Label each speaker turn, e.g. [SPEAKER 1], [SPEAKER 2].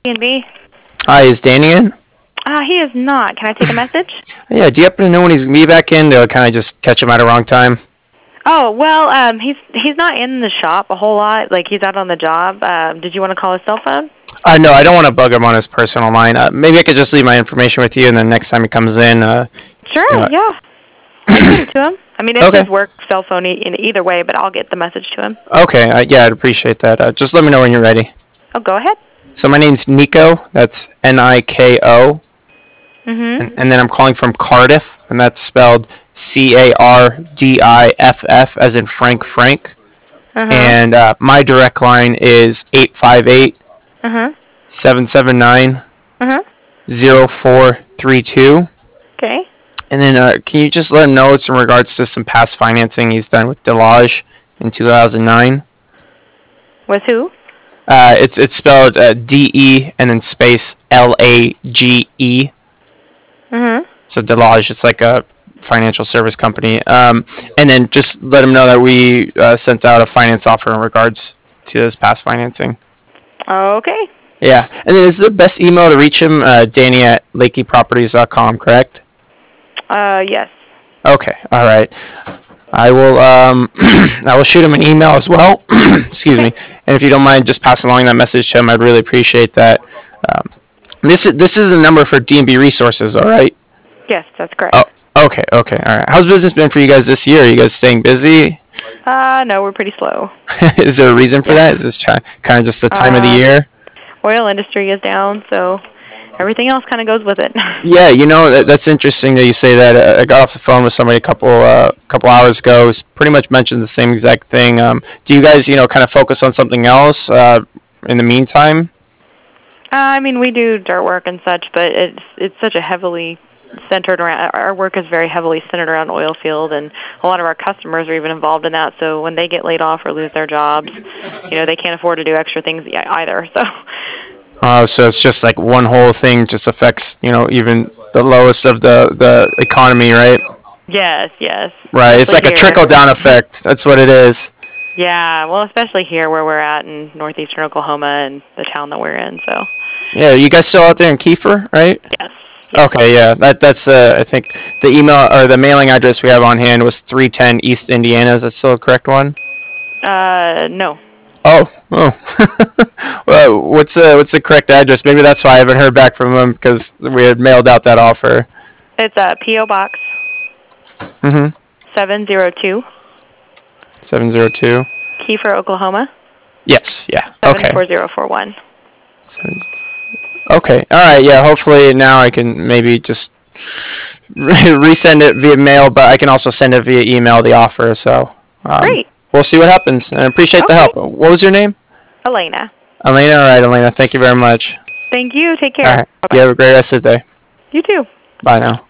[SPEAKER 1] B&B.
[SPEAKER 2] Hi, is Danny in?
[SPEAKER 1] He is not. Can I take a message?
[SPEAKER 2] Yeah, do you happen to know when he's going to be back in to kind of just catch him at a wrong time?
[SPEAKER 1] Oh, well, he's not in the shop a whole lot. Like, he's out on the job. Did you want to call his cell phone?
[SPEAKER 2] No, I don't want to bug him on his personal line. Maybe I could just leave my information with you, and then next time he comes in,
[SPEAKER 1] Sure, yeah. I can get it to him. I mean, it's
[SPEAKER 2] Okay.
[SPEAKER 1] his work cell phone in either way, but I'll get the message to him.
[SPEAKER 2] Okay, yeah, I'd appreciate that. Just let me know when you're ready.
[SPEAKER 1] Oh, go ahead.
[SPEAKER 2] So my name's Nico. That's Niko.
[SPEAKER 1] Mm-hmm.
[SPEAKER 2] And then I'm calling from Cardiff, and that's spelled Cardiff, as in Frank.
[SPEAKER 1] Uh-huh.
[SPEAKER 2] And my direct line is 858
[SPEAKER 1] Uh-huh.
[SPEAKER 2] 779
[SPEAKER 1] Uh-huh.
[SPEAKER 2] 0432.
[SPEAKER 1] Okay.
[SPEAKER 2] And then can you just let him know it's in regards to some past financing he's done with Delage in 2009?
[SPEAKER 1] With who?
[SPEAKER 2] It's spelled DE and then space LAGE.
[SPEAKER 1] Mm-hmm.
[SPEAKER 2] So Delage, it's like a financial service company. And then just let him know that we sent out a finance offer in regards to this past financing.
[SPEAKER 1] Okay.
[SPEAKER 2] Yeah. And then is the best email to reach him, Danny at lakeyproperties.com, correct?
[SPEAKER 1] Yes.
[SPEAKER 2] Okay. All right. I will I will shoot him an email as well. Excuse me. And if you don't mind just passing along that message to him, I'd really appreciate that. This is the number for D&B Resources, all right?
[SPEAKER 1] Yes, that's correct.
[SPEAKER 2] Oh, okay. All right. How's business been for you guys this year? Are you guys staying busy?
[SPEAKER 1] No, we're pretty slow.
[SPEAKER 2] Is there a reason for that? Is this kind of just the time of the year?
[SPEAKER 1] Oil industry is down, so everything else kind of goes with it.
[SPEAKER 2] Yeah, that's interesting that you say that. I got off the phone with somebody a couple hours ago. Who's pretty much mentioned the same exact thing. Do you guys, kind of focus on something else in the meantime?
[SPEAKER 1] I mean, we do dirt work and such, but it's such a heavily centered around. Our work is very heavily centered around oil field, and a lot of our customers are even involved in that. So when they get laid off or lose their jobs, they can't afford to do extra things either. So.
[SPEAKER 2] So it's just like one whole thing just affects, even the lowest of the economy, right?
[SPEAKER 1] Yes.
[SPEAKER 2] Right, it's like a trickle-down effect. That's what it is.
[SPEAKER 1] Yeah, well, especially here where we're at in northeastern Oklahoma and the town that we're in, so.
[SPEAKER 2] Yeah, you guys still out there in Kiefer, right?
[SPEAKER 1] Yes.
[SPEAKER 2] Okay, yeah, that's I think the email or the mailing address we have on hand was 310 East Indiana. Is that still the correct one?
[SPEAKER 1] No.
[SPEAKER 2] Oh. Well, what's the correct address? Maybe that's why I haven't heard back from them, because we had mailed out that offer.
[SPEAKER 1] It's P.O. Box. 702.
[SPEAKER 2] 702.
[SPEAKER 1] Kiefer, Oklahoma.
[SPEAKER 2] Yes. Yeah. Okay.
[SPEAKER 1] 74041.
[SPEAKER 2] Okay. All right. Yeah. Hopefully now I can maybe just resend it via mail, but I can also send it via email, the offer. So.
[SPEAKER 1] Great.
[SPEAKER 2] We'll see what happens. I appreciate the help. What was your name?
[SPEAKER 1] Elena.
[SPEAKER 2] All right, Elena. Thank you very much.
[SPEAKER 1] Thank you. Take care.
[SPEAKER 2] All right. You have a great rest of the day.
[SPEAKER 1] You too.
[SPEAKER 2] Bye now.